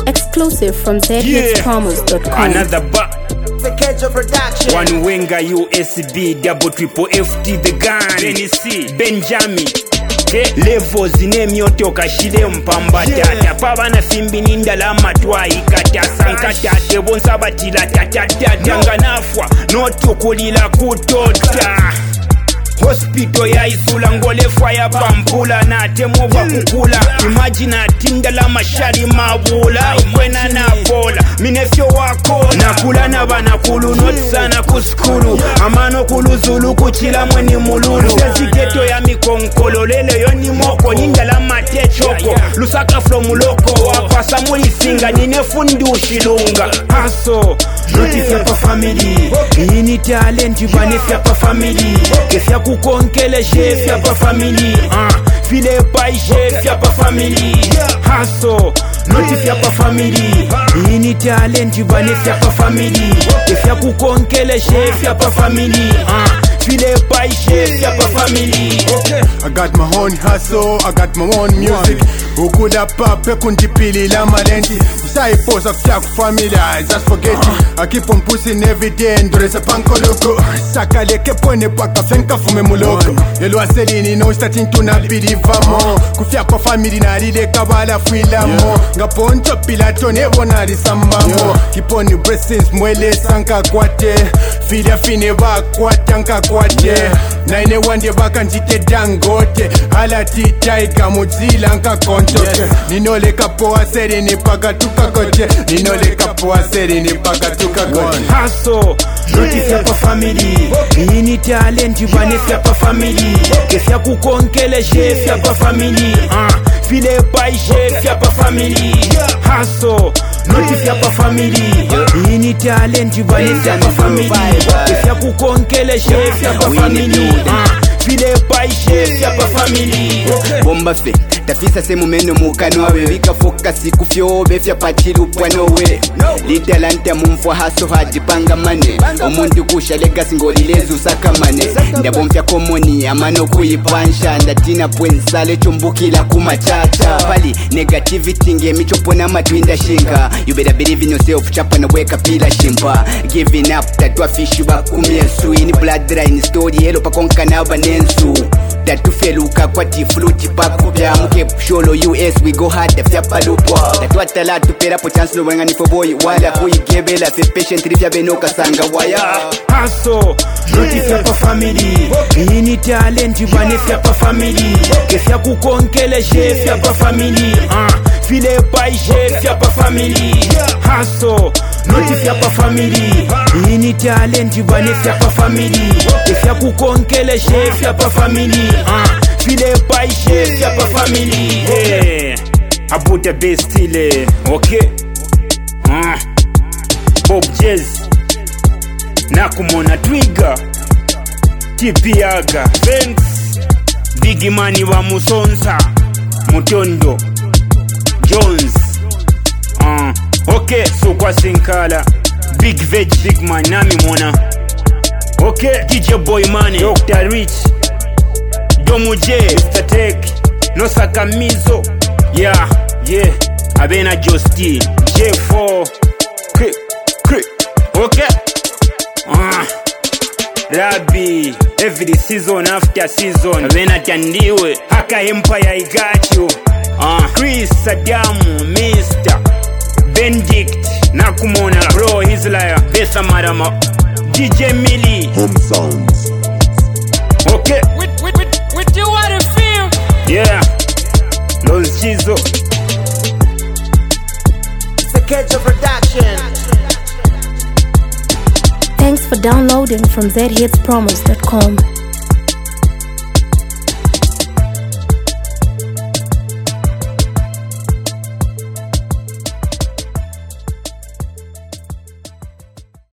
Exclusive from zhitspromos.com. Another Sekejo Production. One Wenga USB double triple FT the gun. Tennessee Benjamin. Levels inemyoto kashide mpamba tata pabana fimbi nindala matwa ikata sankata tebonsa batila tata danganafwa notukulila kutota hospital ya isula ngolefwa ya pampula na temova kukula imagine atindala mashari mabula ikwena na bola minefyo wako nakula na banakulu notisana kuskulu amano kuluzulu kuchila mweni mululu sezigeto ya mikonkolo lele yoni moko nindala matechoko lusaka from loko wapasa mulisinga ninefundi ushilunga haso notifya pa family ini talent ibanefya pa family kefya kukonkele chef ya pa family file pai chef ya pa family haso notifya pa family ini talent ibanefya pa family kefya kukonkele chef ya pa family file pai chef ya pa family. Okay, I got my own hustle, I got my own music. Who could have pape kundipili la malenti. Say pose of yak family, I just forget it. I keep on pushing every day and dress a panko loco. Saka leke pone paka fenka fume muloko. Yelo aselini no starting to na bidivamo. Kufia kwa family na rile kabala fuila mo. Ngaponcho pilato nevo na risambamo. Keep on your blessings mwele sanka kwate. Filia fine ba kwate anka kwate. Naine wande baka njite dangote. Halati taiga mozilla anka kontoke. Ninole kapoa seri ni paka tukakote. Ninole kapoa seri ni paka tukakote. Haso notifya pa family ini talent ibanefya pa family kefya kukonkele chef ya pa family file pai chef ya pa family haso notifya pa family ini talent ibanefya pa family kefya kukonkele chef ya pa family file pai chef ya pa family. Bomba fe tafisa semu meno mukano wawe vika fokasi kufyo befya pachilu pwanowe litalante mumfwa haso hajipanga mane omundu kusha legacy ngolilezu sakamane ndabomfya komoni amano kuyipansha ndatina pwensale chumbukila kumachacha pali negativity ngemichopo na matwinda shinga you better believe in yourself chapa na weka pila shimba giving up tatwa fishi bakumyesu ini bloodline story helo pakonka na banensu tatufeluka kwa tifluti pakubya muke sholo US we go hard afya palupo tatwata la tupera po chance no wenga ni for boy wala kuyigebela fe patient rifya benoka sanga waya haso notifya pa family ini talent ibanefya pa family kefya kukonkele chef ya pa family file pai chef ya pa family haso notifya pa family ini talent ibanefya pa family kefya kukonkele chef ya pa family file pai chef ya pa family. Hey, about the best style, okay? Bob Jazz nakumona Twiga Tipiaga Thanks Big Mani wa Musonsa Mutondo Jones okay, so kwa Sinkala Big Veg Big Man nami mona okay, DJ Boy Money Dr. Rich Domo J Mr. Tech Nosaka Mizo yeah Abena Josti J4 okay Rabi every season after season Abena Tandiwe Haka Empire I got you Chris Sadamu Mr. Benedict Nakumona Bro His Liar Besa Marama DJ Millie Home Sounds. Okay With you what it feel. Yeah Los Chizo Sekejo Production. Thanks for downloading from zhitspromos.com.